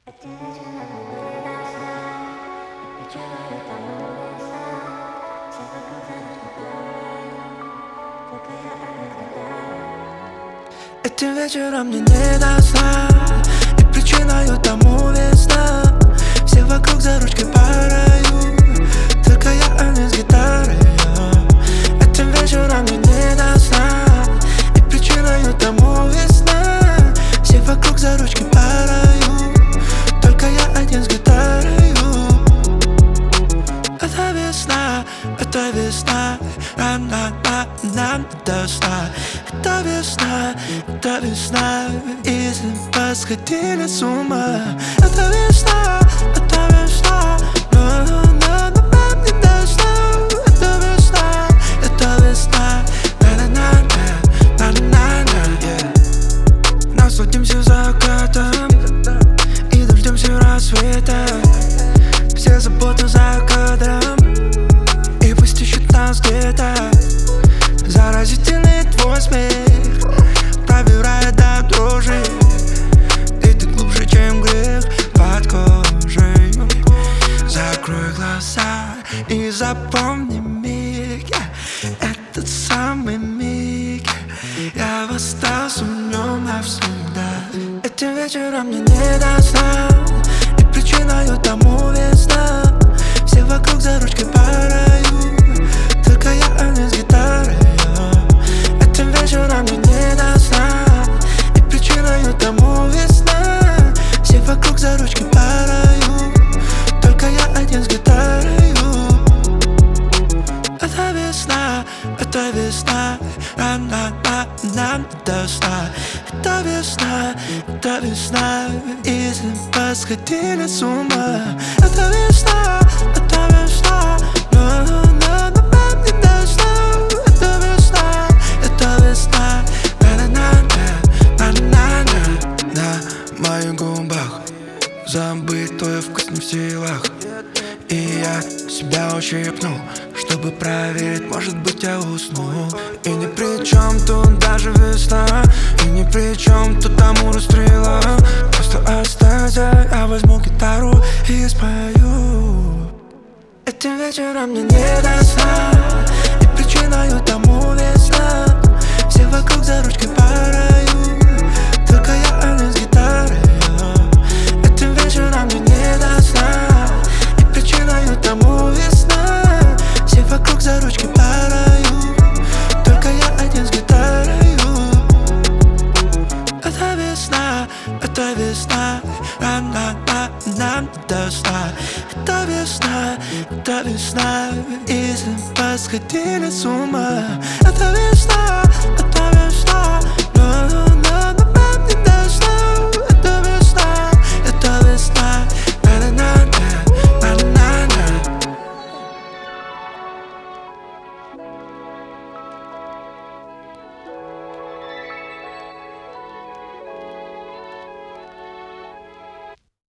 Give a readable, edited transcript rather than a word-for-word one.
Этим вечером мне не до сна, и причиною тому весна. Все вокруг за ручкой по раю, только я, а не с гитарой. Этим вечером мне не до сна, и причиною тому весна. Все вокруг за ручкой по раю, только я один с гитарой. Это весна, нам до сна. Это весна, и мы сходили с ума. Это весна, нам не до сна. Это весна, на-на-на-на. Насладимся закатом и дождемся рассвета. Все заботы за кадром, и пусть ищут нас где-то. Заразительный твой смех пробирает до дрожи, и ты глубже, чем грех под кожей. Закрой глаза и запомни миг, этот самый миг. Я восстался в нем навсегда. Этим вечером мне не до сна, и причиною тому весна. Все вокруг за ручкой по раю, только я, а не с гитарой. Этим вечером мне не до сна, и причиною тому весна. Все вокруг за ручкой по раю, только я один с гитарой. Это весна, нам до сна. Это весна, и мы сходили с ума. Это весна, нам не до сна. Это весна, на-на-на-на. На моих губах забыть твой вкус не в силах. И я себя ущипнул, чтобы проверить, может быть, я уснул. И ни при чем тут даже весна, и ни при чем тут Амур стрела. Просто оставься, я возьму гитару и спою. Этим вечером мне не до сна, и причиною тому весна. Все вокруг за ручкой по раю, только я, а не с гитарой. Этим вечером мне не до сна, и причиною тому весна. Все вокруг за ручкой по раю, только я один с гитарой. Это весна, нам до сна. Это весна, и мы сходили с ума. Это весна.